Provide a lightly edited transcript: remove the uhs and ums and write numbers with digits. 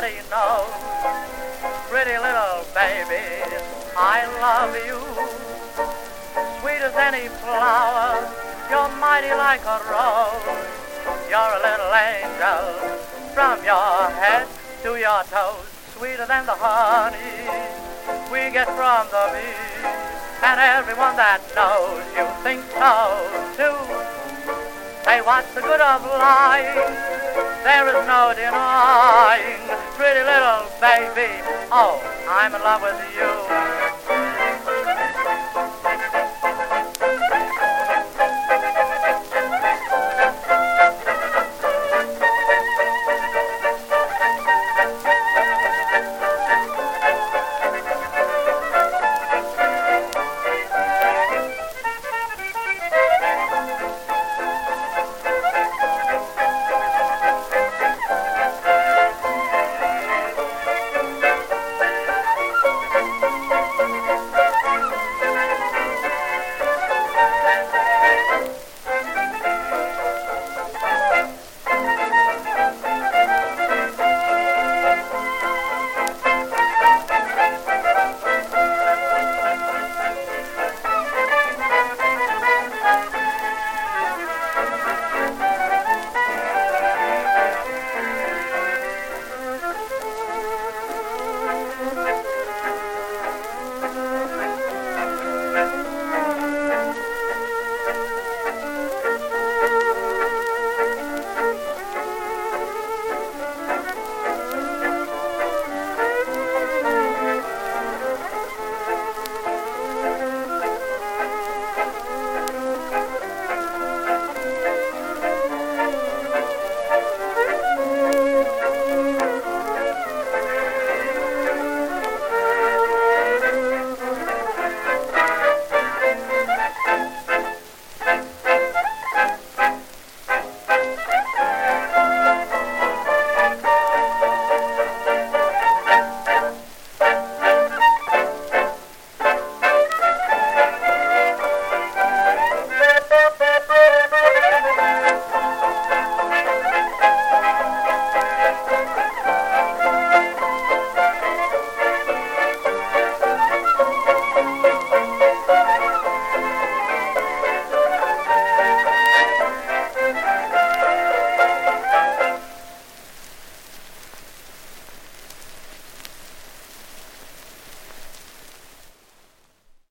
everybody knows. Pretty little baby, I love you. Sweet as any flower, you're mighty like a rose. You're a little angel from your head to your toes. Sweeter than the honey we get from the bee. And everyone that knows you thinks so too. Say, what's the good of lying? There is no denying. Pretty little baby, oh, I'm in love with you.